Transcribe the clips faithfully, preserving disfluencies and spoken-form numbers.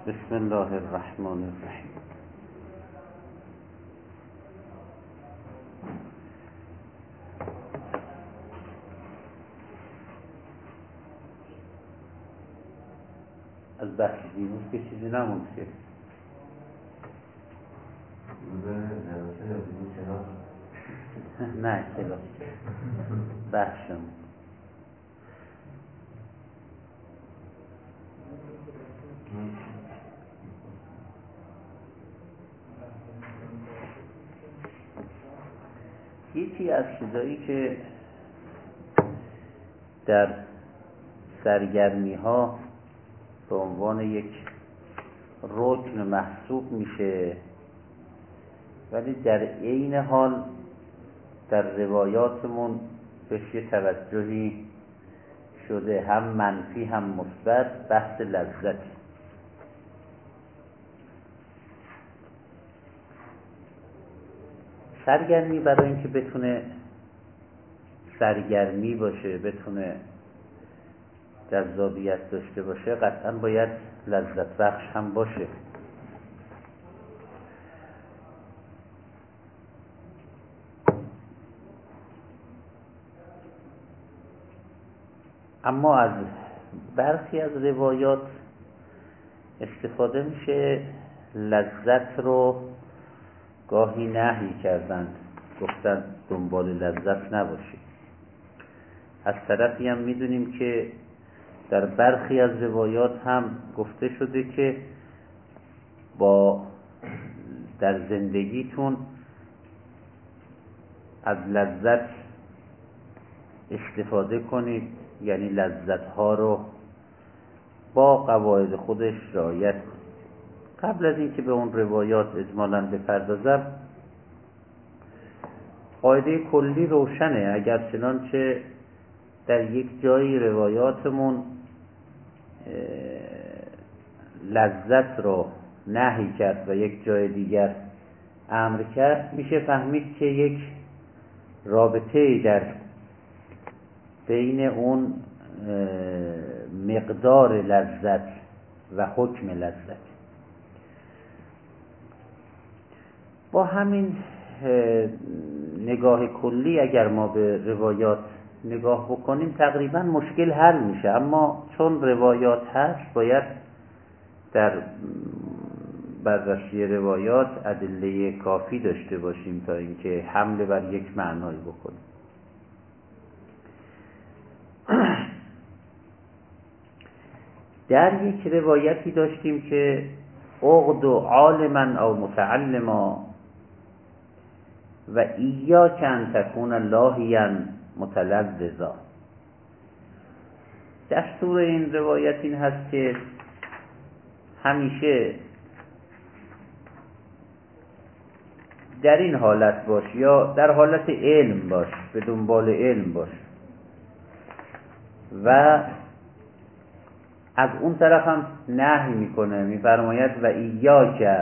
بسم الله الرحمن الرحیم. از بحث دیروز که چیزی نموند که نه کلاس بحثم یکی از چیزایی که در سرگرمی ها به عنوان یک رکن محسوب میشه ولی در عین حال در روایاتمون بهش یه توجهی شده، هم منفی هم مثبت، بحث لذت. سرگرمی برای اینکه بتونه سرگرمی باشه، بتونه جذابیت داشته باشه، قطعا باید لذت بخش هم باشه. اما از برخی از روایات استفاده میشه لذت رو گاهی نهی کردن، گفتن دنبال لذت نباشید. از طرفی هم میدونیم که در برخی از روایات هم گفته شده که با در زندگیتون از لذت استفاده کنید، یعنی لذت ها رو با قواعد خودش رعایت کنید. قبل از اینکه به اون روایات اجمالاً بپردازم، قاعده کلی روشنه. اگر چنانچه در یک جایی روایاتمون لذت رو نهی کرد و یک جای دیگر امر کرد، میشه فهمید که یک رابطه در بین اون مقدار لذت و حکم لذت. با همین نگاه کلی اگر ما به روایات نگاه بکنیم تقریبا مشکل حل میشه، اما چون روایات هست باید در بررسی روایات ادله کافی داشته باشیم تا اینکه حمله بر یک معنایی بکنیم. در یک روایتی داشتیم که عقد عالما او متعلما و ایاک ان تکون لاهیا متلذذا. دستور این روایت این هست که همیشه در این حالت باش یا در حالت علم باش، به دنبال علم باش، و از اون طرف هم نهی میکنه، میفرماید و ایاک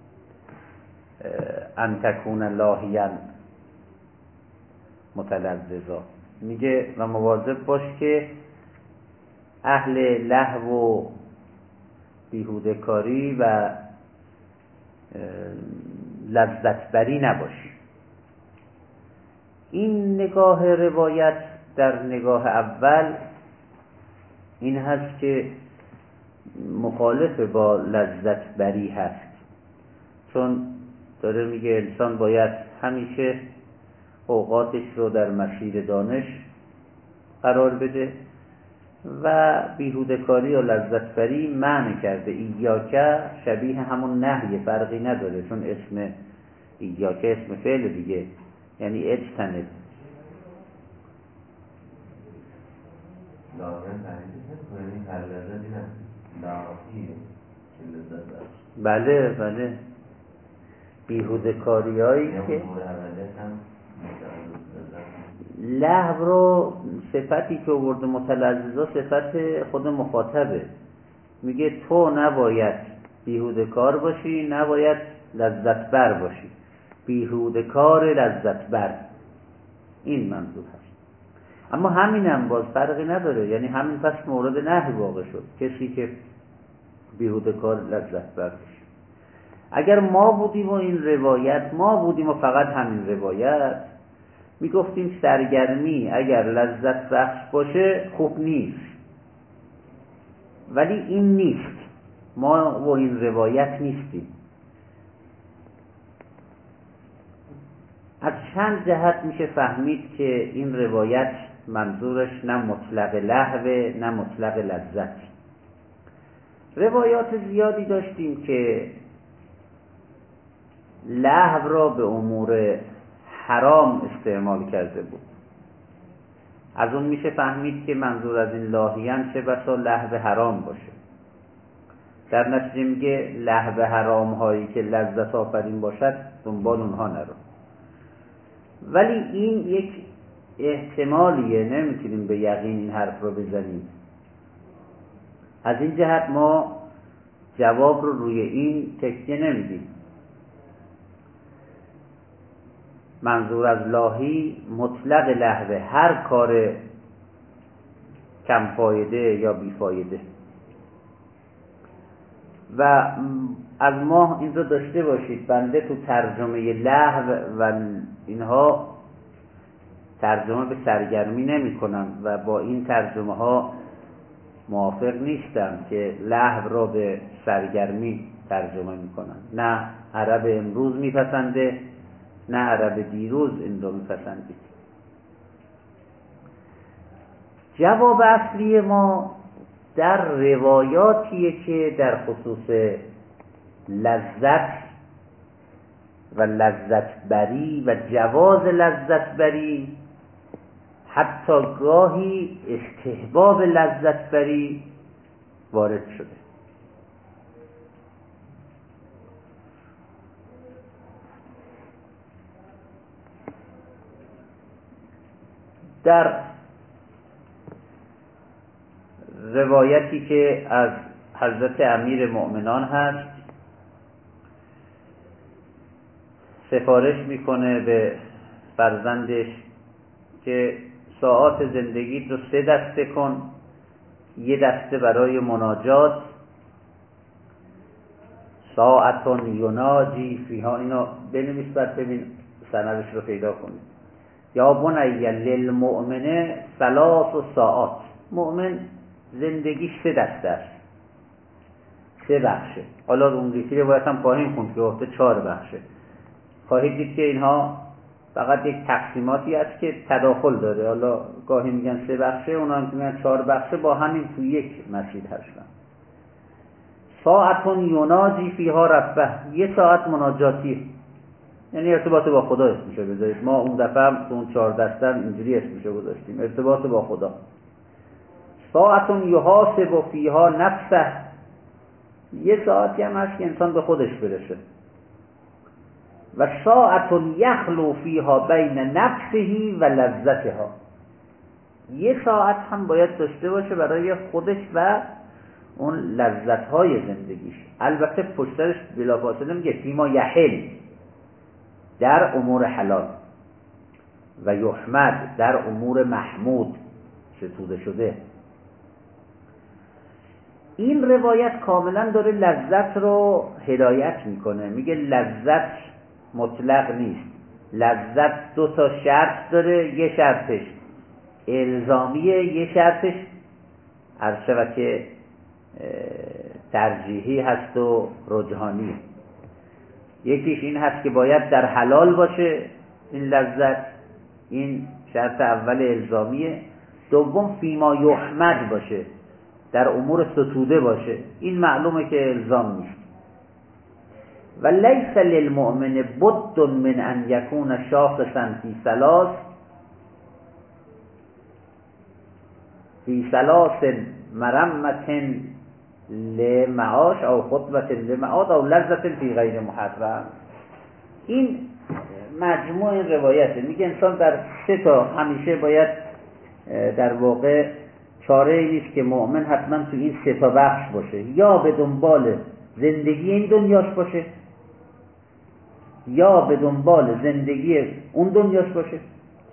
ان تکون لاهیا متلذذا. میگه و مواظب باش که اهل لهو و بیهوده کاری و لذت بری نباشی. این نگاه روایت در نگاه اول این هست که مخالف با لذت بری هست، چون داره میگه انسان باید همیشه اوقاتش رو در مسیر دانش قرار بده و بیهوده کاری و لذت بری منع کرده. ایاکه شبیه همون نهی، فرقی نداره، چون اسم ایاکه اسم فعل دیگه، یعنی اجتنب. بله بله، بیهوده کاری هایی که لهو رو صفتی که آورده متلذذا صفت خود مخاطبه. میگه تو نباید بیهوده کار باشی، نباید لذت بر باشی، بیهوده کار لذت بر، این منظور هست. اما همین هم باز فرقی نداره، یعنی همین پس مورد نهی واقع شد. کسی که بیهوده کار لذت بر بشه. اگر ما بودیم و این روایت، ما بودیم و فقط همین روایت، میگفتیم سرگرمی اگر لذت بخش باشه خوب نیست، ولی این نیست. ما و این روایت نیستیم. از چند جهت میشه فهمید که این روایت منظورش نه مطلق لهوه نه مطلق لذت. روایات زیادی داشتیم که لهو را به امور حرام استعمال کرده بود. از اون میشه فهمید که منظور از این لاهیان چه بسا لهو حرام باشه. در نتیجه میگه لهو حرام هایی که لذت آفرین باشد دنبال اونها نرو. ولی این یک احتمالیه، نمیتونیم به یقین این حرف رو بزنیم. از این جهت ما جواب رو روی این تکیه نمیدیم. منظور از لاهی مطلق لهوه، هر کار کم فایده یا بی فایده. و از ما این رو داشته باشید، بنده تو ترجمه لهو و اینها ترجمه به سرگرمی نمی کنم و با این ترجمه ها موافق نیستم که لهو را به سرگرمی ترجمه می کنم. نه عرب امروز می پسنده نه عرب دیروز این رو می پسندید. جواب اصلی ما در روایاتیه که در خصوص لذت و لذت بری و جواز لذت بری، حتی گاهی استحباب لذت بری وارد شده. در روایتی که از حضرت امیر مؤمنان هست، سفارش میکنه به فرزندش که ساعات زندگی رو سه دسته کن، یه دسته برای مناجات، ساعتون یناجی فیها، اینو بنویس بعد ببین سندش رو پیدا کنید. یا بنی للمؤمن ثلاث ساعات، مؤمن زندگیش سه دسته است، سه بخشه. حالا اون ریتی رو باید هم خواهیم خوند که وقت چهار بخشه. خواهید دید که اینها فقط یک تقسیماتی است که تداخل داره. حالا گاهی میگن سه بخشه، اونا هم میگن چهار بخشه، با همین تو یک مسجد هستن. ساعتون یناجی فیها ربه، یه ساعت مناجاتی، یعنی ارتباط با خدا اسمشو بذارید. ما اون دفعه هم تو اون چهار دسته اینجوری اسمشو گذاشتیم، ارتباط با خدا. ساعتون یحاسب فیها نفسه، یه ساعتی هم هست که انسان به خودش برسه. و ساعتون یخلو فیها بین نفسه و لذتها، یه ساعت هم باید داشته باشه برای خودش و اون لذتهای زندگیش. البته پشترش بلافاصله میگه فیما یحل، در امور حلال، و یحمد، در امور محمود ستوده شده. این روایت کاملا داره لذت رو هدایت میکنه. میگه لذت مطلق نیست، لذت دو تا شرط داره، یه شرطش الزامیه، یه شرطش عرض شود که ترجیحی هست و رجحانیه. یکیش این هست که باید در حلال باشه این لذت، این شرط اول الزامیه. دوم فیما یحمد باشه، در امور ستوده باشه، این معلومه که الزام نیست. و لیس للمؤمن بد من ان یکون شاخصا فی ثلاث فی ثلاث مرمت لمعاش او خطبت لمعاد او لذت فی غیر محرم. این مجموع این روایته. میگه انسان در سه تا همیشه باید، در واقع چاره ای نیست که مؤمن حتما تو این سه تا بخش باشه، یا به دنبال زندگی این دنیاش باشه، یا به دنبال زندگی اون دنیاش باشه،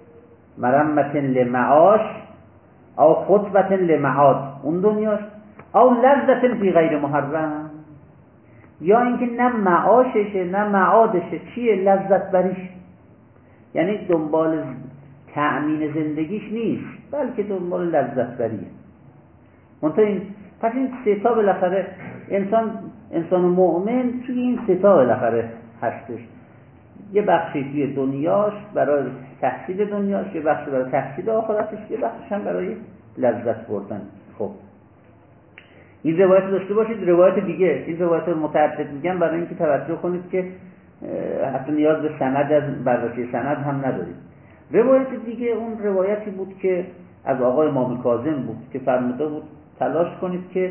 مرمت لمعاش او خطبت لمعاد اون دنیاش، او لذت فی غیر محرم، یا اینکه نه معاششه نه معادشه، چیه؟ لذت بریش، یعنی دنبال تأمین زندگیش نیست بلکه دنبال لذت بریه. منتها این پس این سه تا بالاخره انسان انسان مؤمن توی این سه تا بالاخره هستش. یه بخشی توی دنیاش برای تحصیل دنیاش، یه بخشی برای تحصیل آخرتش، یه بخشش هم برای لذت بردن. خب این روایت داشته باشید. روایت دیگه، این روایت متعدد میگم برای اینکه توجه کنید که حتی نیاز به سند از بررسی سند هم ندارید. روایت دیگه اون روایتی بود که از آقای امام کاظم بود که فرموده بود تلاش کنید که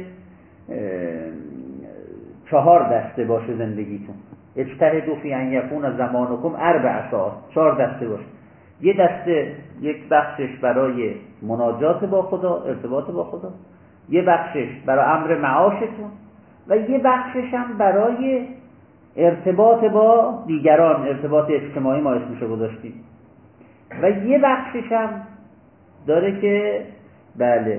چهار دسته باشه زندگیتون. اجتهدوا فی ان یکون زمانکم اربع ساعات، چهار دسته باشه. یه دسته، یک بخشش برای مناجات با خدا، ارتباط با خدا، یه بخشش برای امر معاشتون و یه بخشش هم برای ارتباط با دیگران، ارتباط اجتماعی ما اسمشو گذاشتیم، و یه بخشش هم داره که بله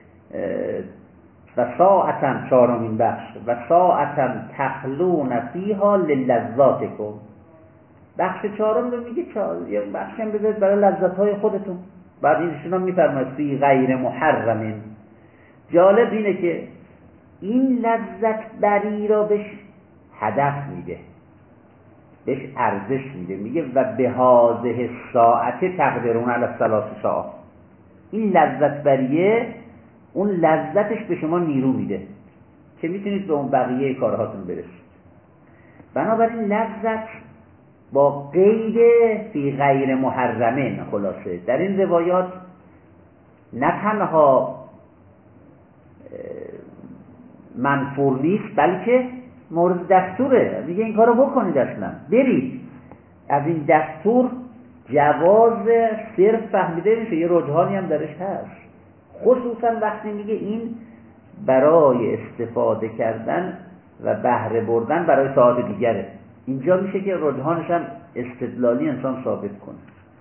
و ساعتن، چهارمین بخش، و ساعتن تخلون فیها للذاتکم. بخش چهارم رو میگه چهار، یه بخش هم بذارید برای لذت‌های خودتون. بعد اینشون هم میفرماید فی غیر محرم. جالب اینه که این لذت بری را بهش هدف میده، بهش ارزش میده. میگه و به هذه ساعت تقدرون علی ثلاث ساعات. این لذت بریه، اون لذتش به شما نیرو میده که میتونید به اون بقیه کارهاتون برسید. بنابراین لذت با قید فی غیر محرمین، خلاصه در این روایات نه تنها منفور نیست بلکه مورد دستوره. میگه این کارو بکنید، اصلا برید. از این دستور جواز صرف فهمیده میشه، یه رجحانی هم درش هست، خصوصا وقتی میگه این برای استفاده کردن و بهره بردن برای ساعت دیگره. اینجا میشه که رجحانش هم استدلالی انسان ثابت کنه.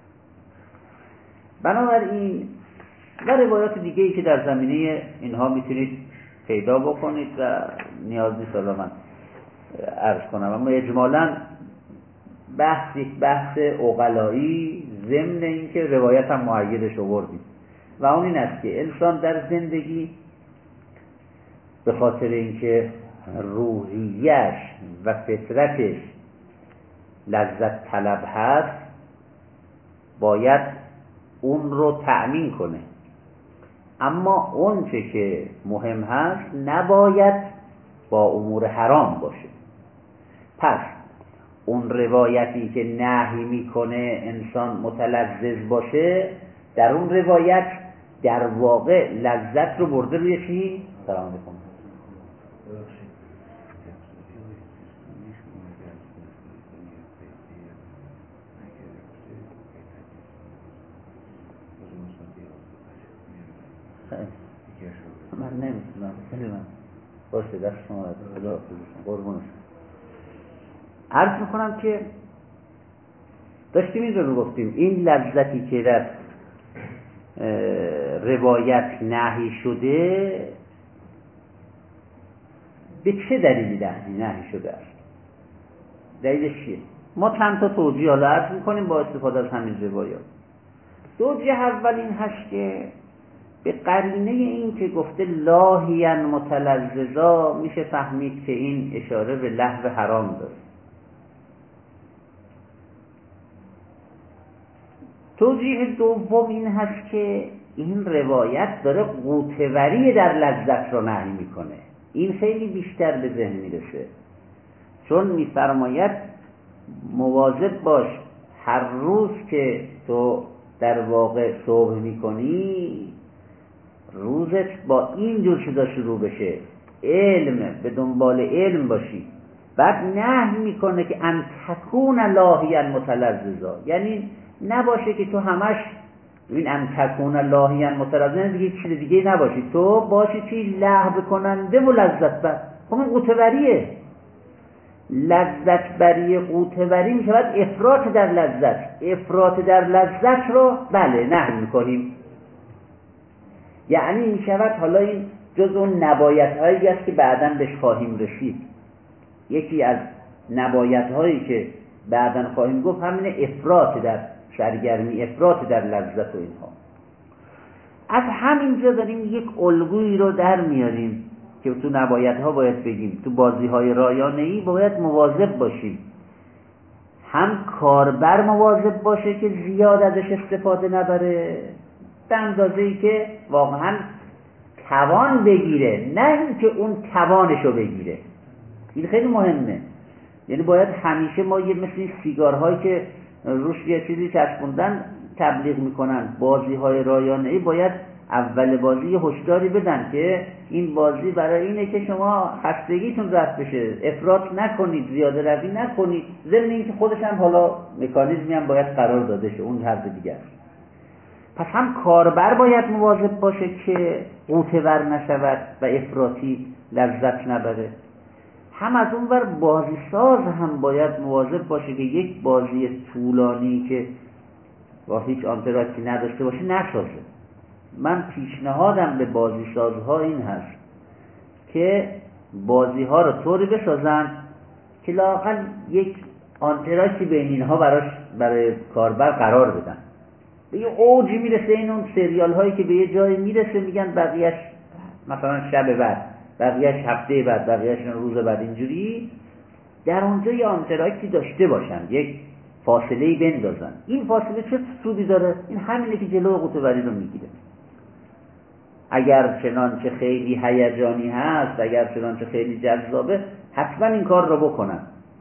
بنابراین و روایات دیگه ای که در زمینه اینها میتونید پیدا بکنید و نیاز نیست الان من عرض کنم، اما اجمالاً بحث یک بحث عقلایی ضمن این که روایت هم مؤیدش آوردیم و اون این است که انسان در زندگی به خاطر اینکه روحیش و فطرتش لذت طلب هست باید اون رو تأمین کنه، اما اون چه که مهم هست نباید با امور حرام باشه. پس اون روایتی که نهی میکنه انسان متلذذ باشه، در اون روایت در واقع لذت رو برده روی چی؟ سلام علیکم. من نمیتونم خیلی من باشه دست شما خدا قربونش. عرض میکنم که داشتیم این رو گفتیم، این لذتی که در روایت نهی شده به چه دلیلی نهی شده است؟ دلیلش چیه؟ ما چند تا توجیه حالا عرض میکنیم با استفاده از همین روایات. توجیه اول این هست که به قرینه این که گفته لاهیاً متلذذا میشه فهمید که این اشاره به لهو حرام داره. توجیه دوم این هست که این روایت داره قوتوری در لذت رو نهی میکنه. این خیلی بیشتر به ذهن میرسه، چون میفرماید مواظب باش هر روز که تو در واقع صبح میکنی روزت با این جور چیزا شروع بشه، علم، به دنبال علم باشی. بعد نهی میکنه که ان تکون لاهیا متلذذا، یعنی نباشه که تو همش این ان تکون لاهیا متلذذا دیگه چیز دیگه نباشی، تو باشی چی؟ لهو کننده و لذت بر. خب این قوتوریه. لذت بری قوتوری می شود افراط در لذت. افراط در لذت رو بله نهی میکنیم. یعنی می شود حالا این جز اون نبایت هایی است که بعداً بهش خواهیم رسید. یکی از نبایت هایی که بعداً خواهیم گفت همین افراط در سرگرمی، افراط در لذت و اینها. از همینجا داریم یک الگویی رو در میاریم که تو نبایت ها باید بگیم تو بازی های رایانه‌ای باید مواظب باشیم، هم کاربر مواظب باشه که زیاد ازش استفاده نبره به اندازه‌ای که واقعا توان بگیره، نه اینکه اون توانشو بگیره. این خیلی مهمه. یعنی باید همیشه ما یه مثل سیگارهایی که روش یه چیزی چسبوندن تبلیغ میکنن، بازی های رایانه‌ای باید اول بازی یه هشداری بدن که این بازی برای اینه که شما خستگیتون رفع بشه، افراط نکنید، زیاده روی نکنید، ضمن اینکه خودش هم حالا مکانیزمی هم باید قرار داده شه، اون حرف دیگه است. پس هم کاربر باید مواظب باشه که غوطه ور نشود و افراطی لذت نبره، هم از اون ور بازی ساز هم باید مواظب باشه که یک بازی طولانی که با هیچ آنتراکی نداشته باشه نسازه. من پیشنهادم به بازی سازها این هست که بازی ها رو طوری بسازن که لااقل یک آنتراکی بین اینها براش برای کاربر قرار بدن. به یه اوجی میرسه این اون سریال هایی که به یه جایی میرسه میگن بقیهش مثلا شب بعد، بقیهش هفته بعد، بقیهش روز بعد، اینجوری در اونجا یه آنتراکی داشته باشن، یک فاصله‌ای بندازن. این فاصله چه سودی داره؟ این همینه که جلو قوطه‌وری رو میگیره. اگر چنانچه خیلی هیجانی هست، اگر چنانچه خیلی جذابه، حتما این کار رو بکنن.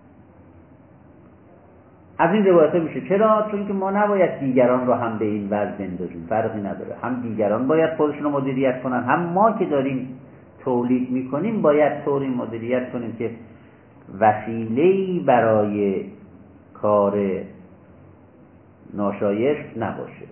از این روایت میشه. چرا؟ چون که ما نباید دیگران رو هم به این وضع بندازیم، فرقی نداره. هم دیگران باید خودشون رو مدیریت کنن، هم ما که داریم تولید میکنیم باید طوری مدیریت کنیم که وسیله‌ای برای کار ناشایست نباشه.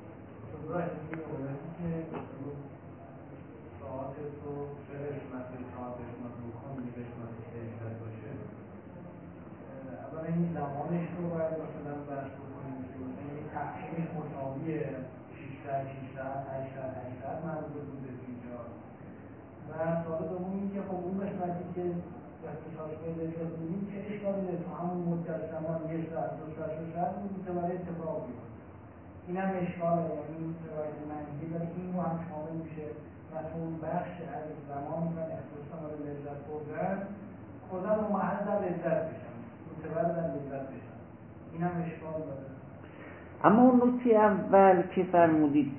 این زمانش رو باید مثلا بحث بکنیم که این تقسیمش مساویه شش ساعت شش ساعت هشت ساعت هشت ساعت منظور بوده اینجا. و سوال دوم این که خب اون قسمتی که اختصاص پیدا شد بودیم چه اشکالی داره تو همون مدت زمان یک ساعت دو ساعت سه ساعت بود که برای اتفاق بیفته. این هم اشکاله، یعنی روایت منفی داره این رو هم شامل میشه و تو اون بخش از زمانی و اختصاص مورد لذت بردن خودم رو محل در لذت بشن متبر در لذت بشن. این هم اشکال داره. اما اون نکته اول که فرمودید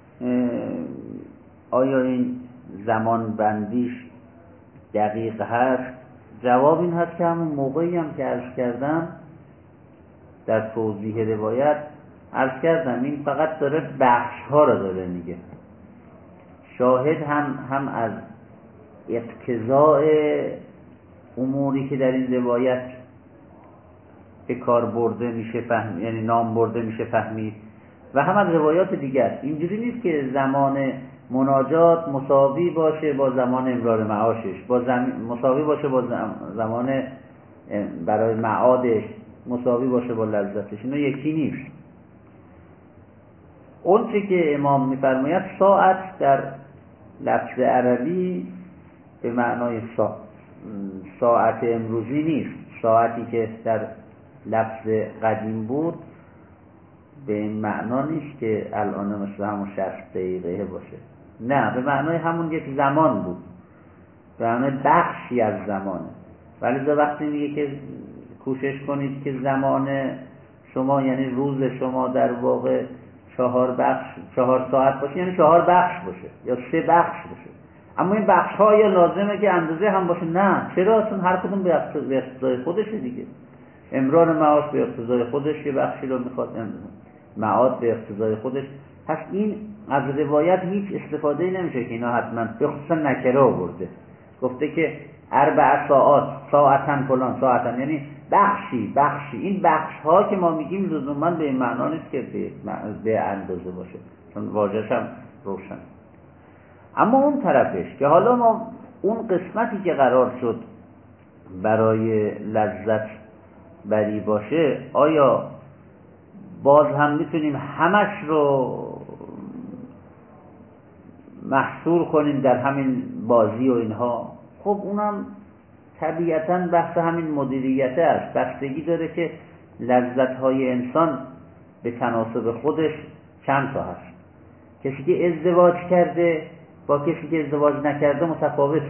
آیا این زمان بندیش دقیق هست؟ جواب این هست که همون موقعی هم که عرض کردم در توضیح روایت عرض کردم این فقط داره بخش ها رو داره میگه. شاهد هم هم از اقتضاء اموری که در این روایت به کار برده میشه فهم، یعنی نام برده میشه فهمید، و هم از روایات دیگر. اینجوری نیست که زمان مناجات مساوی باشه با زمان امرار معاشش، با زم... مساوی باشه با زمان برای معادش، مساوی باشه با لذتش. اینا یکی نیست. اون چه که امام میفرماید ساعت در لفظ عربی به معنای سا... ساعت امروزی نیست. ساعتی که در لفظ قدیم بود به این معنا نیست که الان مثل همون شصت دقیقه باشه، نه، به معنای همون یک زمان بود، به معنای بخشی از زمانه. ولی در وقتی میگه که کوشش کنید که زمان شما یعنی روز شما در واقع چهار بخش چهار ساعت باشه، یعنی چهار بخش باشه یا سه بخش باشه. اما این بخش ها یا لازمه که اندازه هم باشه؟ نه. چرا؟ چون هر کدوم به اقتضای خودشه دیگه. امرار معاش به اقتضای خودش یه بخشی رو میخواد، معاد به اقتضای خودش. پس این از روایت هیچ استفاده نمیشه که اینا حتما به خصوصا نکره آورده. گفته که اربع ساعت ساعتن فلان ساعتن، یعنی بخشی بخشی. این بخش ها که ما میگیم لزوما به این معنا نیست که به, به اندازه باشه، چون واژه‌ش هم روشن. اما اون طرفش که حالا ما اون قسمتی که قرار شد برای لذت بری باشه، آیا باز هم میتونیم همش رو محصور کنیم در همین بازی و اینها، خب اونم طبیعتاً بحث همین مدیریت است. بستگی داره که لذت‌های انسان به تناسب خودش چند تا هست. کسی که ازدواج کرده با کسی که ازدواج نکرده متفاوت.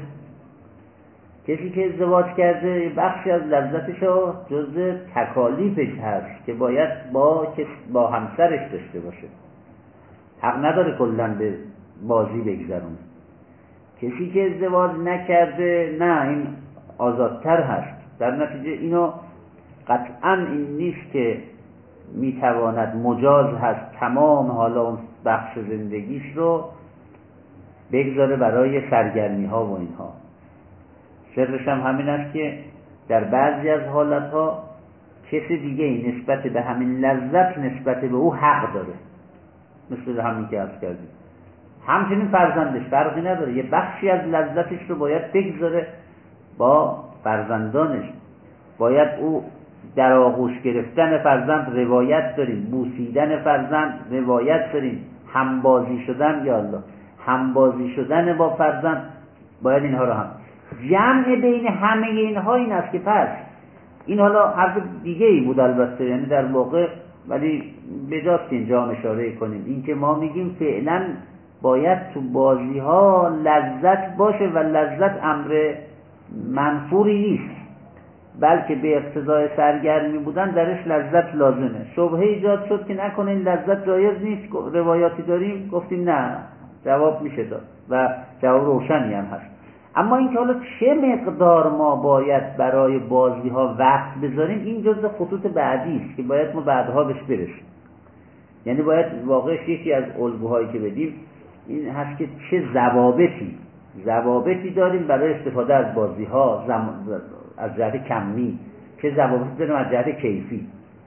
کسی که ازدواج کرده بخشی از لذتش جزء تکالیفش هست که باید با با همسرش داشته باشه، حق نداره کلاً به بازی بگذرونه. کسی که ازدواج نکرده نه، این آزادتر هست. در نتیجه اینو قطعاً این نیست که میتواند مجاز هست تمام حالا اون بخش زندگیش رو بگذاره برای سرگرمی ها و اینها. سرش هم همین است که در بعضی از حالتها کسی دیگه نسبت به همین لذت نسبت به او حق داره، مثل همین که عرض کردیم. همچنین فرزندش فرقی نداره، یه بخشی از لذتش رو باید بگذاره با فرزندانش. باید او در آغوش گرفتن فرزند روایت داریم، بوسیدن فرزند روایت داریم، همبازی شدن، یا الله همبازی شدن با فرزند، باید اینها رو هم جمع بین همه اینها این است که پس این حالا حرف دیگه ای بود البته، یعنی در واقع ولی بجاست اینجا هم اشاره کنیم، این که ما میگیم فعلا باید تو بازی ها لذت باشه و لذت امر منفوری نیست، بلکه به اقتضای سرگرمی بودن درش لذت لازمه. شبهه ایجاد شد که نکنه این لذت جایز نیست، روایاتی داریم، گفتیم نه، جواب میشه داد و جواب روشنی هم هست. اما این که حالا چه مقدار ما باید برای بازی ها وقت بذاریم، این جزء خطوط بعدی است که باید ما بعدها بهش برسیم. یعنی باید واقعش یکی از الگوهایی که بدیم این هست که چه ضوابطی ضوابطی داریم برای استفاده از بازی ها از جهت کمی، چه ضوابطی داریم از جهت کیفی.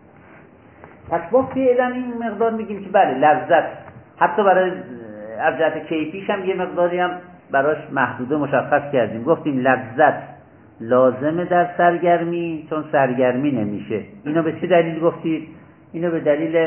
پس با فعلا این مقدار میگیم که بله لذت حتی برای از جهت کیفیش هم یه مقداری هم براش محدوده مشخص کردیم. گفتیم لذت لازمه در سرگرمی چون سرگرمی نمیشه. اینو به چه دلیل گفتید؟ اینو به دلیل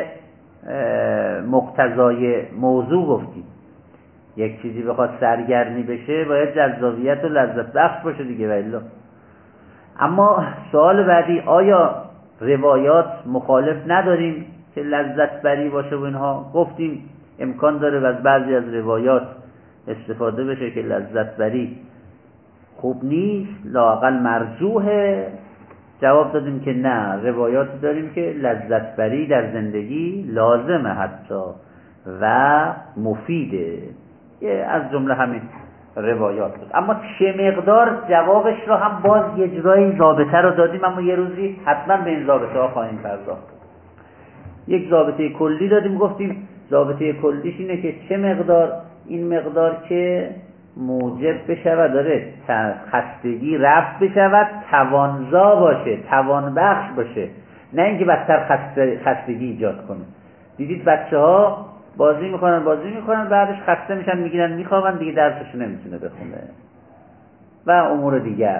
مقتضای موضوع گفتید. یک چیزی بخواد سرگرمی بشه باید جذابیت و لذت بخش باشه دیگه والا. اما سوال بعدی، آیا روایات مخالف نداریم که لذت بری باشه و اینها؟ گفتیم امکان داره و از بعضی از روایات استفاده بشه که لذت بری خوب نیست، لااقل مرجوحه. جواب دادیم که نه، روایاتی داریم که لذت بری در زندگی لازمه حتی و مفیده، از جمله همین روایات بود. اما چه مقدار، جوابش رو هم باز یه جورایی ضابطه رو دادیم، اما یه روزی حتما به این ضابطه ها خواهیم پرداخت. یک ضابطه کلی دادیم، گفتیم ضابطه کلیش اینه که چه مقدار، این مقدار که موجب بشود داره خستگی رفت بشود، توانزا باشه، توان بخش باشه، نه اینکه بدتر خستگی ایجاد کنه. دیدید بچه ها بازی میکنن بازی میکنن بعدش خسته میشن میگیرن میخوابن دیگه، درسش نمیتونه بخونه و امور دیگر.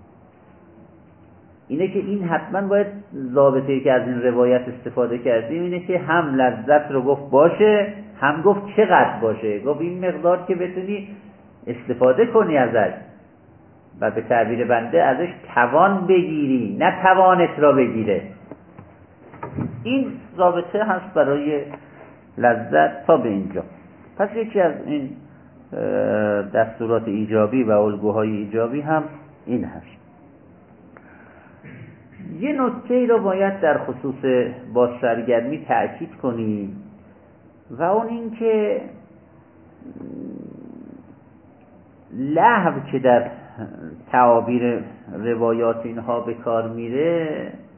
اینه که این حتما باید ضابطه‌ای که از این روایت استفاده کردیم اینه که هم لذت رو گفت باشه، هم گفت چقدر باشه. گفت این مقدار که بتونی استفاده کنی ازش و به تعبیر بنده ازش توان بگیری، نه توانت را بگیره. این ضابطه هست برای لذت تا به اینجا. پس یکی از این دستورات ایجابی و الگوهای ایجابی هم این هست. یه نکته رو باید در خصوص با سرگرمی تأکید کنیم و اون این که لهو که در تعابیر روایات اینها به کار میره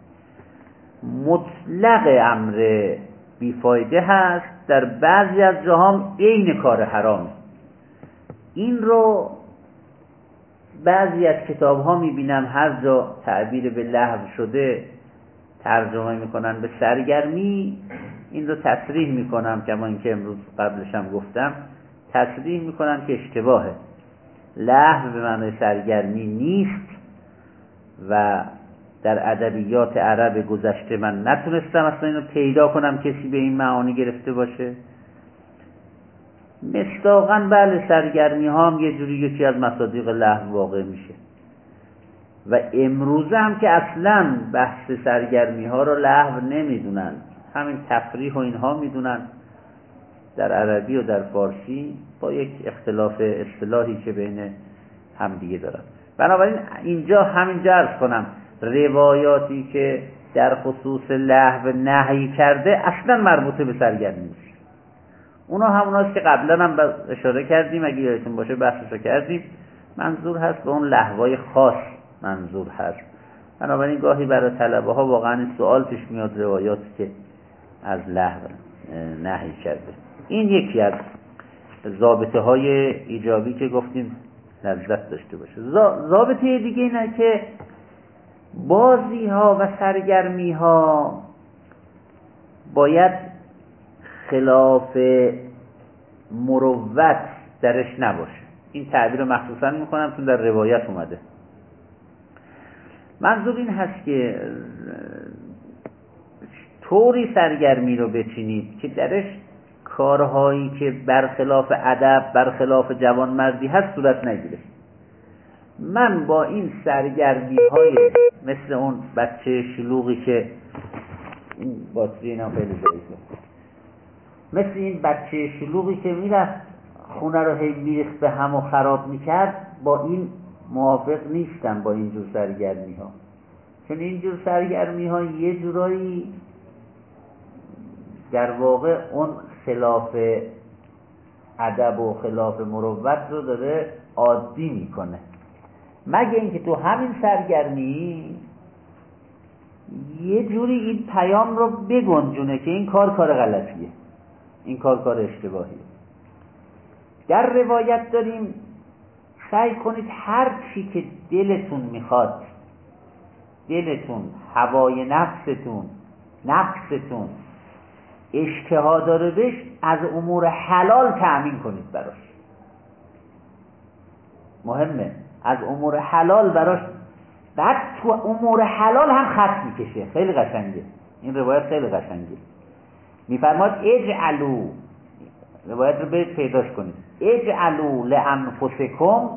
مطلق امر بیفایده هست، در بعضی از جاها عین کار حرام. این رو بعضی از کتاب ها میبینم هر جا تعبیر به لهو شده ترجمه میکنن به سرگرمی، این رو تصریح میکنم کما اینکه امروز قبلشم گفتم، تصریح میکنم که اشتباهه. لهو به معنی سرگرمی نیست و در ادبیات عرب گذشته من نتونستم اصلا اینو پیدا کنم کسی به این معانی گرفته باشه. مصداقاً بله سرگرمی ها هم یه جوری یکی از مصادیق لهو واقع میشه و امروزه هم که اصلاً بحث سرگرمی ها رو لهو نمیدونن، همین تفریح و اینها میدونن در عربی و در فارسی با یک اختلاف اصطلاحی که بین هم دیگه دارن. بنابراین اینجا همینجا عرض کنم روایاتی که در خصوص لهو نهی کرده اصلا مربوطه به سرگرمی نیست. اونا هموناست که قبلا هم اشاره کردیم، اگه یادتون باشه بحثش رو کردیم، منظور هست به اون لهوای خاص منظور هست. بنابراین گاهی برای طلبه ها واقعا سوال پیش میاد روایاتی که از لهو نهی کرده. این یکی از ضابطه های ایجابی که گفتیم لذت داشته باشه. ضابطه دیگه اینه که بازی ها و سرگرمی ها باید خلاف مروت درش نباشه. این تعبیر رو مخصوصا میکنم چون در روایت اومده. منظور این هست که طوری سرگرمی رو بچینید که درش کارهایی که برخلاف ادب، برخلاف جوانمردی هست صورت نگیره. من با این سرگرمی های مثل اون بچه شلوغی که این باتری اینا خیلی ضعیفه، مثل این بچه شلوغی که میرفت خونه رو هی میریخت به هم و خراب میکرد، با این موافق نیستم با اینجور سرگرمی ها. چون اینجور سرگرمی ها یه جورایی در واقع اون خلاف ادب و خلاف مروت رو داره عادی میکنه، مگه اینکه تو همین سرگرمی یه جوری این پیام رو بگنجونه که این کار کار غلطیه، این کار کار اشتباهیه. در روایت داریم سعی کنید هر چی که دلتون میخواد، دلتون، هوای نفستون، نفستون اشتها داره بهش، از امور حلال تأمین کنید براش. مهمه از امور حلال براش. بعد تو امور حلال هم خط میکشه. خیلی قشنگه این روایت، خیلی قشنگه. میفرماد اجعلوا، روایت رو برید پیداش کنید، اجعلوا لانفسکم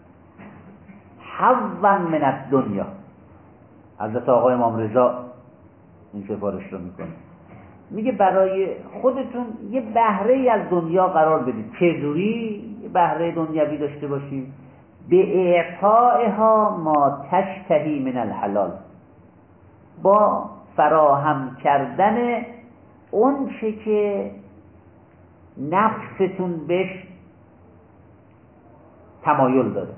حظا من الدنیا. حضرت آقای امام رضا این سفارش رو میکنه، میگه برای خودتون یه بهره ای از دنیا قرار بدید. چجوری بهره دنیوی داشته باشیم؟ به اعطائها ما تشتهی من الحلال، با فراهم کردن اون چه که نفستون بهش تمایل داره.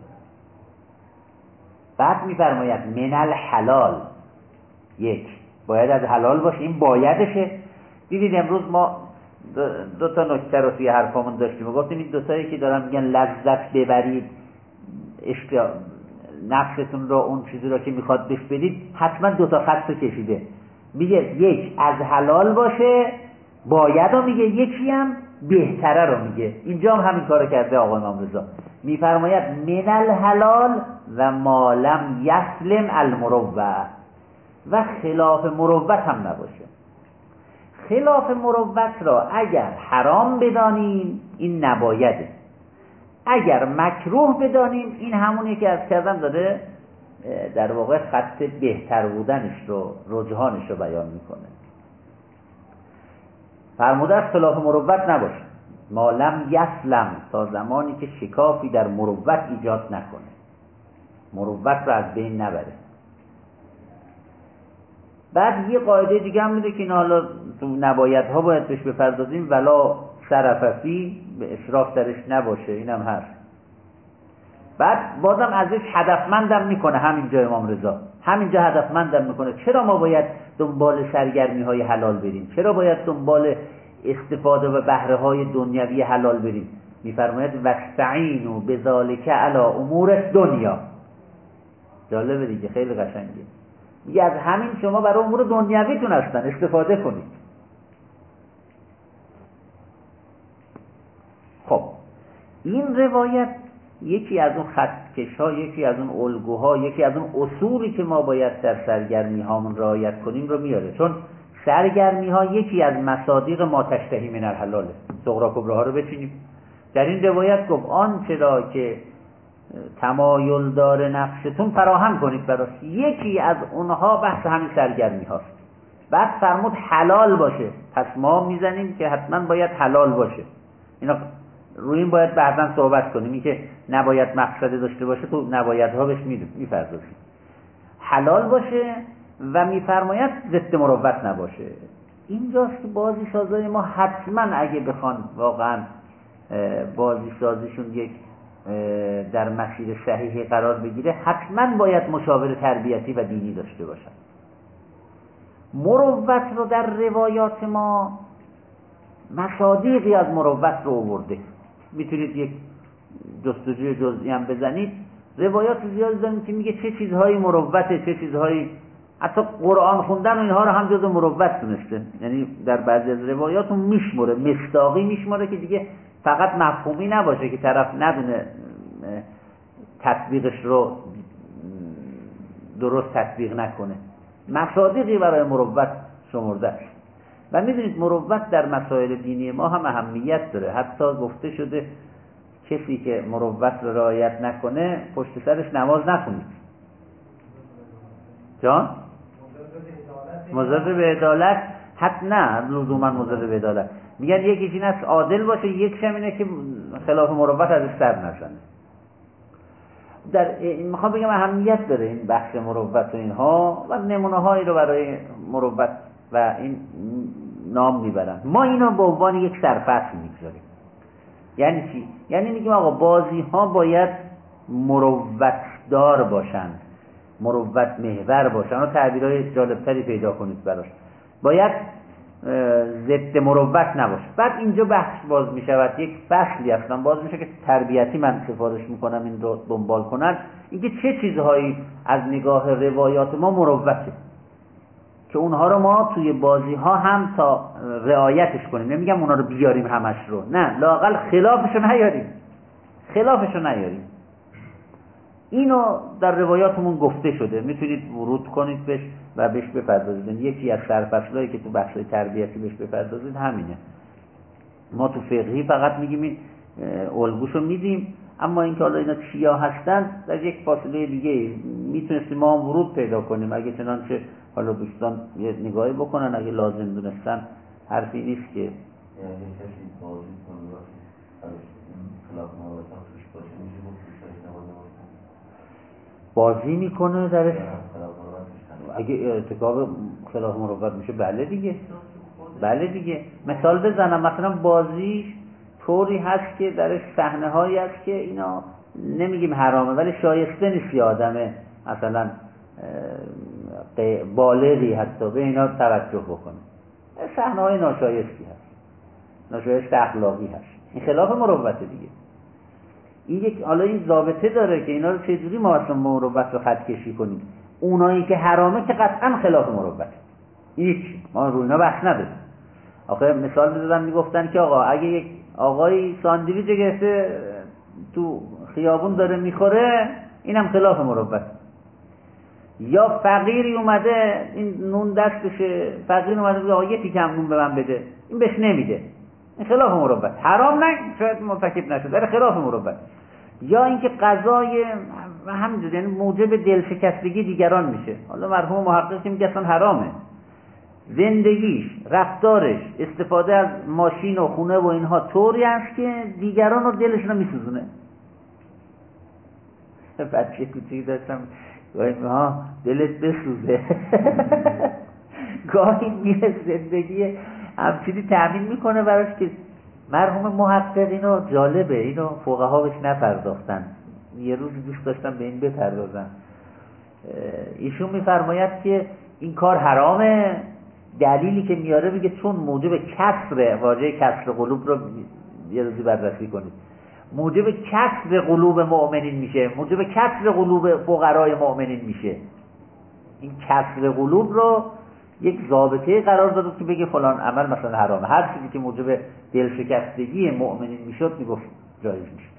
بعد میفرماید من الحلال، یک باید از حلال باشه، این بایدشه. دیدید امروز ما دو, دو تا نکته رو توی حرفامون داشتیم و گفتیم این دو تایی که دارن میگن لذت ببرید، اشتیا نفستون رو، اون چیزی رو که میخواد بهش بدید، حتما دو تا خط کشیده. میگه یک از حلال باشه، باید رو میگه، یکی هم بهتره رو میگه. اینجا هم همین کارو کرده آقای امام رضا. میفرماید من الحلال و ما لم یسلم المروه، و خلاف مروت هم نباشه. خلاف مروت را اگر حرام بدانیم این نبایده، اگر مکروه بدانیم این همونی که از کردم داده در واقع خط بهتر بودنش رو، رجحانش رو بیان میکنه. فرموده است خلاف مروت نباشه، ما لم یسلم، تا زمانی که شکافی در مروت ایجاد نکنه، مروت رو از بین نبره. بعد یه قاعده دیگه هم میده که این حالا تو نبایدها باید بهش بپردازیم، ولا سرففی، به اسراف درش نباشه، اینم هست. بعد بازم ازش هدفمندم میکنه همینجا امام رضا، همینجا هدفمندم میکنه. چرا ما باید دنبال سرگرمی های حلال بریم؟ چرا باید دنبال استفاده و بهره های دنیوی حلال بریم؟ میفرماید واستعینوا بذالک علی امور الدنیا. جالبه دیگه، خیلی قشنگه. میگه از همین شما برای امور دنیویتون هستن استفاده کنید. خب این روایت یکی از اون خطکش‌ها، یکی از اون الگوها، یکی از اون اصولی که ما باید در سرگرمی هامون رعایت کنیم رو میاره. چون سرگرمی ها یکی از مصادیق ما تشتهی من الحلاله. صغرا کبرا ها رو بچینیم. در این روایت گفت آنچه را که تمایل داره نفستون فراهم کنید براش. یکی از اونها بحث همین سرگرمی هاست. بعد فرمود حلال باشه، پس ما میزنیم که حتما باید حلال باشه. اینا روی این باید بعداً صحبت کنیم. این که نباید مقصد داشته باشه تو نباید ها بهش میپردازیم. حلال باشه و میفرماید ضد مروت نباشه. اینجاست که بازی سازای ما حتما اگه بخوان واقعا بازی سازیشون یک در مسیر صحیحی قرار بگیره، حتما باید مشاور تربیتی و دینی داشته باشن. مروت رو در روایات ما مصادیقی از مروت رو آورده. میتونید یک جستجوی جزئی هم بزنید، روایات زیاد داریم که میگه چه چیزهایی مروته، چه چیزهایی، حتی قرآن خوندن و اینها رو هم جزء مروت دونسته. یعنی در بعضی از روایات اون میشمره، مصداقی میشمره که دیگه فقط مفهومی نباشه که طرف ندونه تطبیقش رو درست تطبیق نکنه. مصادیقی برای مروت شمرده است. و میدونید مروت در مسائل دینی ما هم اهمیت داره. حتی گفته شده کسی که مروت رو رعایت نکنه پشت سرش نماز نخونید. جان؟ مضر به عدالت حتی نه لزوما مضر به عدالت. میگن یکیش این است عادل باشه، یکیش هم اینه که خلاف مروت ازش سر نزنه. در میخوام بگم اهمیت داره این بحث مروت و اینها و نمونه هایی رو برای مروت و این نام میبرن. ما اینا به عنوان یک سرفصل میگذاریم. یعنی چی؟ یعنی میگیم آقا بازی ها باید مروت دار باشن، مروت محور باشن و تعبیرهای جالبتری پیدا کنید براش. باید ضد مروت نباشه. بعد اینجا بحث باز میشود، یک فصلی اصلا باز میشه که تربیتی من سفارش میکنم این رو دنبال کنن. اینکه چه چیزهایی از نگاه روایات ما مروته که اونها رو ما توی بازی ها هم تا رعایتش کنیم. نمیگم اونها رو بیاریم همش رو، نه، لااقل خلافش رو نیاریم، خلافش رو نیاریم. اینو در روایاتمون گفته شده، میتونید ورود کنید بهش و بهش بپردازید. یکی از سرفصلایی که تو بخش تربیتی بهش بپردازید همینه. ما تو فقهی فقط میگیم این الگوشو میدیم، اما اینکه حالا اینا چیا هستن در یک فاصله دیگه میتونستیم ما هم ورود پیدا کنیم. اگه چنانچه حالا دوستان یه نگاهی بکنن، اگه لازم دونستن، حرفی نیست که بازی میکنه درش اگه ارتکاب خلاف مروت میشه، بله دیگه، بله دیگه. مثال بزنم، مثلا بازیش طوری هست که درش صحنه هایی هست که اینا نمیگیم حرامه ولی شایسته نیست یه آدمه مثلا بالغی حتی به اینا توجه بکنه. صحنه های ناشایستی هست، ناشایست اخلاقی هست. این خلاف مروته دیگه. این یک حالا این ضابطه داره که اینا رو چجوری ما اصلا مروت رو خط کشی کنیم. اونایی که حرامه که قطعا خلاف مروت، هیچ ما روی اینا بحث نداریم. آخه مثال بزنم میگفتن که آقا اگه یک آقای ساندویچ گرفته تو خیابون داره میخوره، اینم خلاف مروت. یا فقیری اومده این نون دستشه، فقیر اومده بگه آقا یه تیکه هم نون به من بده، این بهش نمیده، این خلاف مروت. حرام نه، شاید مرتکب نشد ولی خلاف مروت. یا اینکه غذای همینجوری یعنی موجب دلشکستگی دیگران میشه. حالا مرحوم محقق که میگه اصلا حرامه. زندگیش، رفتارش، استفاده از ماشین و خونه و اینها طوری است که دیگران رو دلشون رو میسوزونه. بچه کوچیک داشتم گاهی ها دلت بسوزه گاهی میره زندگی همچینی تأمین میکنه براش که مرحوم محقق اینو جالبه، اینو فقها بهش نپرداختن. یه روز دوست داشتم به این بپردازن. ایشون میفرماید که این کار حرامه. دلیلی که میاره میگه چون موجب کسر، واژه کسر قلوب رو یه روزی بررسی کنید، موجب کسر قلوب مؤمنین میشه، موجب کسر قلوب فقرای مؤمنین میشه. این کسر قلوب رو یک ضابطه قرار داد که بگه فلان عمل مثلا حرامه. هر چیزی که موجب دلشکستگی مؤمنین میشد میگفت جایز میشه.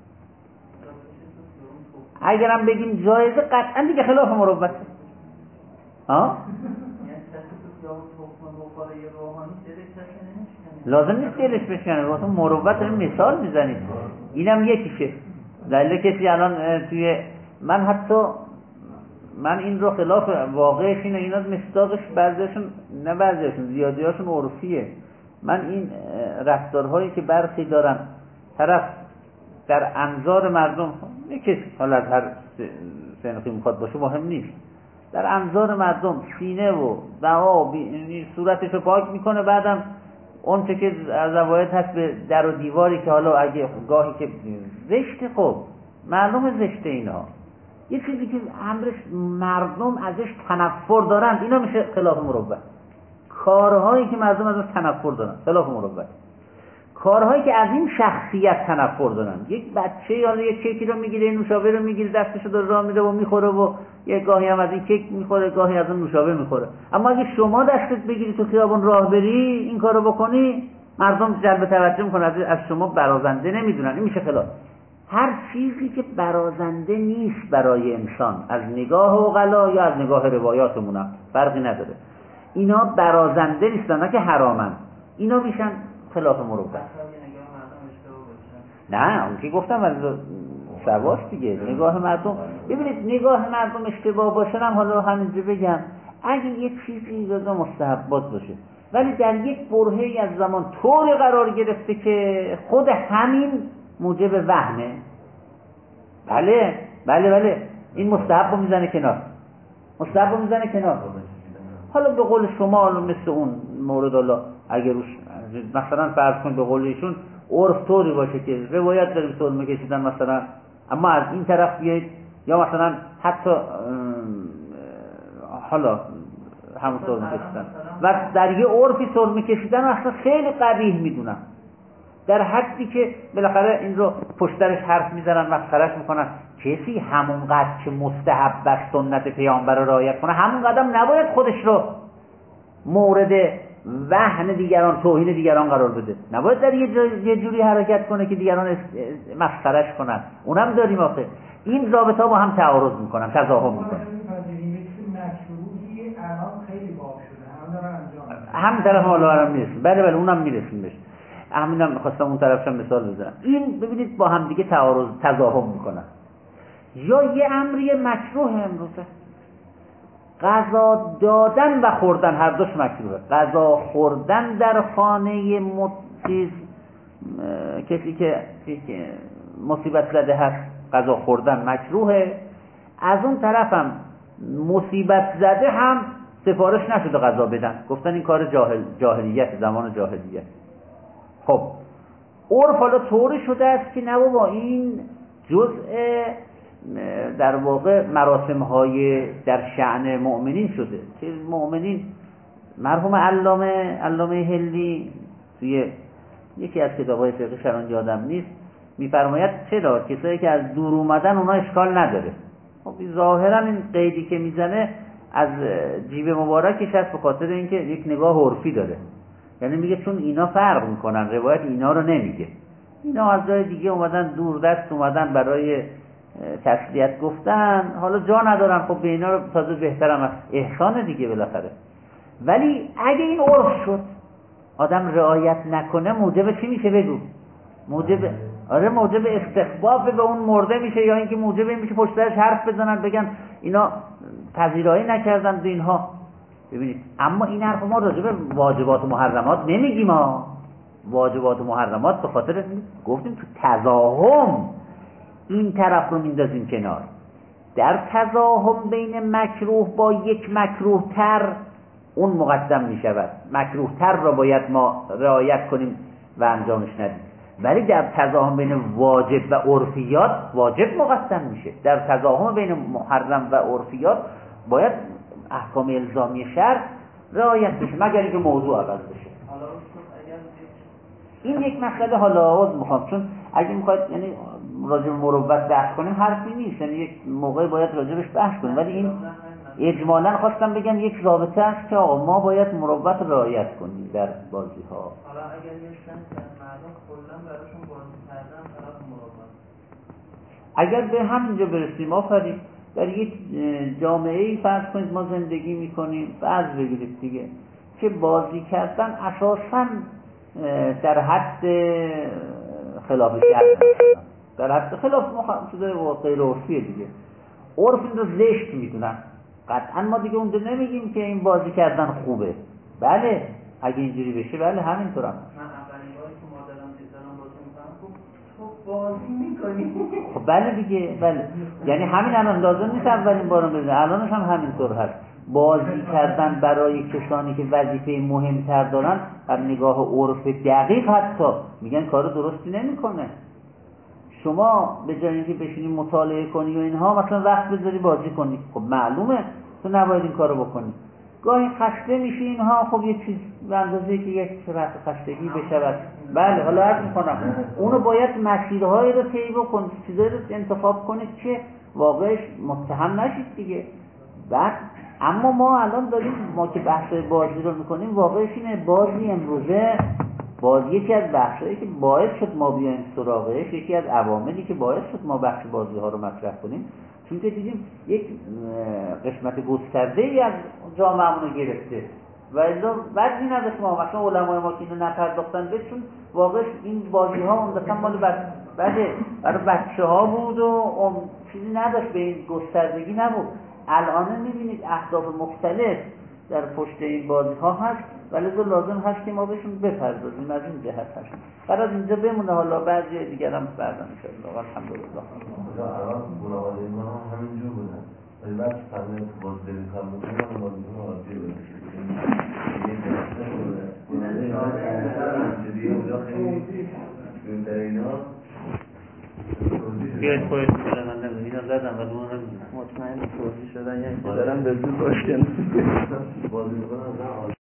اگرم بگیم جایزه قطعا دیگه خلاف مروته. ها؟ لازم نیست دلش بشکنه، واسه مروت داریم مثال میزنید. اینم یکیشه. دلیل کسی الان توی من حتی من این رو خلاف واقعش اینه، اینا مصداقش بعضیشون نه بعضیشون زیادیاشون عرفیه. من این رفتارهایی که برخی دارن طرف در انظار مردم، یکی حالا از هر سنخی میخواد باشه مهم نیست، در انظار مردم سینه و دعا صورتش رو پاک میکنه، بعدم اون چه که از روایت هست به در و دیواری که حالا اگه گاهی که زشته، خب معلومه زشته اینا، یه چیزی که امرش مردم ازش تنفر دارن اینا میشه خلاف مروت. کارهایی که مردم ازش تنفر دارن خلاف مروت. کارهایی که از این شخصیت تنفر دارن، یک بچه یا یک کیکی رو میگیره، نوشابه رو میگیره دستش رو راه میده و میخوره و یه گاهی هم از این کیک میخوره، گاهی از اون نوشابه میخوره. اما اگه شما دستت بگیری تو خیابون راه بری این کارو بکنی، مردم جلب توجه میکنن، از شما برازنده نمیدونن، این میشه خلاف. هر چیزی که برازنده نیست برای انسان، از نگاه عقلا یا از نگاه روایاتمون فرقی نداره، اینا برازنده نیستن، نه که حرامن، اینا میشن خلاف مروت. نه اون که گفتم از سواست دیگه، نگاه مردم. ببینید نگاه مردم اشتباه باشه هم حالا همینجا بگم، اگه یه چیزی جزو مستحبات باشه ولی در یک برهه‌ای از زمان طور قرار گرفته که خود همین موجب وهمه، بله بله بله این مستحب رو میزنه کنار، مستحب رو میزنه کنار. حالا به قول شما مثل اون مورد، حالا اگر روش مثلا فرض کن به قول ایشون عرف طوری باشه که روایت داریم سرمه کشیدن مثلا، اما از این طرف بیایید یا مثلا حتی حالا همون سرمه کشیدن و در یه عرفی سرمه کشیدن اصلا خیلی قبیح میدونن، در حدی که بالاخره این رو پشترش حرف میزنن مسخرهش میکنن. کسی همونقدر که مستحب و سنت پیامبر رو رعایت کنه همونقدر نباید خودش رو مورد وهن دیگران، توهین دیگران قرار بده، نباید در یه جوری حرکت کنه که دیگران مسخرهش کنن. اونم داریم آخه این رابطه با هم تعارض میکنن، تضاهم میکنن. هم طرف حالا هم میرسیم، بله بله اونم میرسیم بهش، همینم میخواستم اون طرفشم مثال بزنم. این ببینید با هم دیگه تعارض تضاهم میکنن. یا یه امری مکروه امروزه، غذا دادن و خوردن هر دوش مکروهه. غذا خوردن در خانه مصیب کسی که مصیبت زده هست غذا خوردن مکروهه، از اون طرفم مصیبت زده هم سفارش نشده غذا بدن، گفتن این کار جاهل جاهلیت زمان جاهلیت. خب عرف حالا طوری شده است که نه بابا این جزء در واقع مراسم های در شأن مؤمنین شده که مؤمنین، مرحوم علامه علامه هلی توی یکی از کتاب‌های فقه شران یادم نیست میفرماید چرا کسایی که از دور اومدن اونا اشکال نداره. خب ظاهرا این قیدی که میزنه از جیب مبارکش هست به خاطر اینکه یک نگاه عرفی داره، یعنی میگه چون اینا فرق میکنن روایت اینا رو نمیگه، اینا از جای دیگه اومدن دور دست اومدن برای تسلیت گفتن، حالا جا ندارن، خب به اینا رو تازه بهترم است، احسان دیگه بالاخره. ولی اگه این عرف شد آدم رعایت نکنه موجب چی میشه بگو؟ موجب آره موجب استخفاف به اون مرده میشه، یا اینکه موجب این میشه پشتش حرف بزنن بگن اینا پذیرایی نکردن به اینها. ببینید اما این حرف ما راجع به واجبات و محرمات نمیگیم، ما واجبات و محرمات به خاطر گفتیم تو تضاهم این طرف رو میندازیم کنار. در تضاهم بین مکروه با یک مکروه تر اون مقدم میشود، مکروه تر را باید ما رعایت کنیم و انجامش ندیم. ولی در تضاهم بین واجب و عرفیات واجب مقدم میشه، در تضاهم بین محرم و عرفیات باید احکام الزامی شرع رعایت بشه مگر اینکه موضوع عوض بشه. این یک مسئله حالا آواز میخوام، چون اگه میخواید یعنی راجع به مروت بحث کنیم حرفی نیست، یعنی یک موقع باید راجبش بحث کنیم، ولی این اجمالاً خواستم بگم یک رابطه است که آقا ما باید مروت رعایت کنیم در بازی ها. حالا اگر یه شخص مردم کلاً براشون بازی کردن طرف مروت، اگر به همینجا برسیم آفرین، در یک جامعه‌ای فرض کنید ما زندگی میکنیم، فرض بگیرید دیگه که بازی کردن اساساً در حد خلاف شرع، در حد خلاف چیزای غیر عرفیه دیگه. عرف این رو زشت میدونن، قطعا ما دیگه اونجا نمیگیم که این بازی کردن خوبه. بله اگه اینجوری بشه بله همینطور هم. من اولین باری که مادرم دیدم بازی میکنم خب تو بازی میکنی؟ خب بله دیگه، بله یعنی همین الان لازم نیست اولین بارم بزنه، الانش هم همینطور هست. بازی کردن برای کسانی که وظیفه مهمتر دارن از نگاه عرف دقیق حتی میگن کار درستی نمیکنه. شما به جای اینکه بشینی مطالعه کنی و اینها مثلا وقت بذاری بازی کنی، خب معلومه تو نباید این کارو بکنی. گاهی خسته میشی اینها، خب یه چیز به اندازه که یک رفع خستگی بشود، بله حالا عرض میکنم اونو باید مسیرهایی رو طی بکنید، چیزایی رو انتخاب کنید که واقعش متهم نشید دیگه. بعد اما ما الان داریم، ما که بحث بازی رو میکنیم واقعش اینه، بازی امروزه بازی یکی از بحثایی که باعث شد ما بیایم سراغش، یکی از عواملی که باعث شد ما بحث بازی ها رو مطرح کنیم، چون که دیدیم یک قسمت گسترده ای از جامعه‌مون رو گرفته و الا بعد این نداشت ما مثلا علمای ما که اینو نپرداختن به، چون واقعا این بازی ها عمدتاً مال بعد برای بچه ها بود و چیزی نداشت، به این گستردگی نبود. الان میبینید اهداف مختلف در پشت این بازی ها هست ولی لازم هست که ما بهشون بپردازیم، از این جهت هست. قرار اینجا بمونه، حالا بعضی دیگر هم بعدا انشاءالله. الحمدلله. الان بنابراین ما هم همینجور بودن ولی بعد فهمیدم که باز داریم کار میکنیم هم باز میکنم آتی رو بیاید خواهید میکنم من نمیدونم اینا زدم ولی اون مطمئن توضیح شدن یعنی که دارم به زود باشکن بازی میکنم